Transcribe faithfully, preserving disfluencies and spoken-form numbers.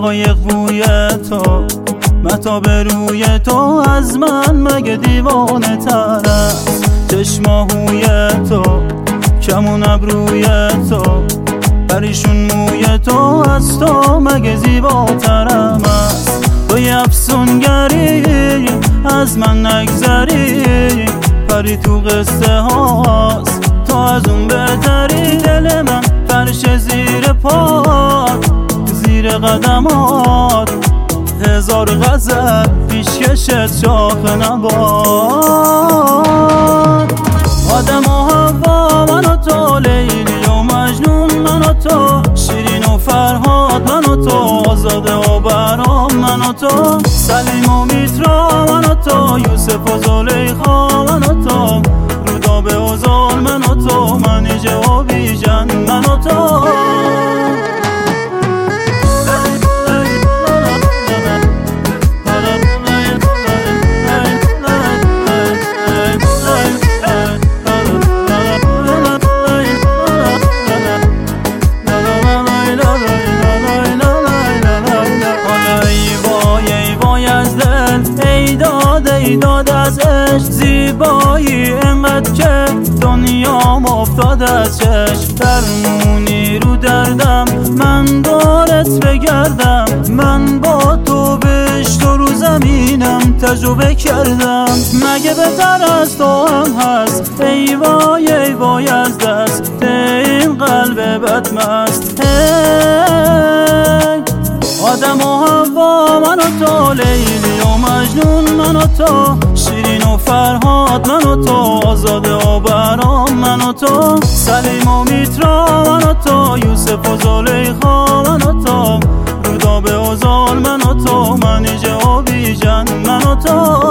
دقایق بوی تو، مهتاب روی تو از من مگه دیوانه تر است؟ چشماهوی تو، کمون ابروی تو، پریشون موی تو از تو مگه زیباترم است؟ توی افسونگری از من نگذری، پری تو قصه هاست تو از اون بهتری. دل من فرش زیر پات، زیر قدمات هزار غزل پیشکشت شاخ نبات. آدم و حوا من و تو، لیلی و مجنون من و تو، شیرین و فرهاد من و تو، آزاده و برام من و تو، سلیم و میترا من و تو، یوسف و زلیخا من و تو، رودابه و زال من و تو، منیژه و بیژن من و تو. ای داد از عشق زیبایی انقدر که دنیام افتاد از چشم. درمونی رو دردم من دارت بگردم، من با تو بهشت و رو زمینم تجربه کردم. مگه بهتر از تو هم هست؟ ای وای ای وای از دست این قلب بدمست. آدم و حوا من و تو، لیلی و مجنون من و تو، شیرین و فرهاد من و تو، آزاده و برام من و تو، سلیم و میترا من و تو، یوسف و زلیخا من و تو، رودابه و زال من و تو، منیژه و بیژن من و تو.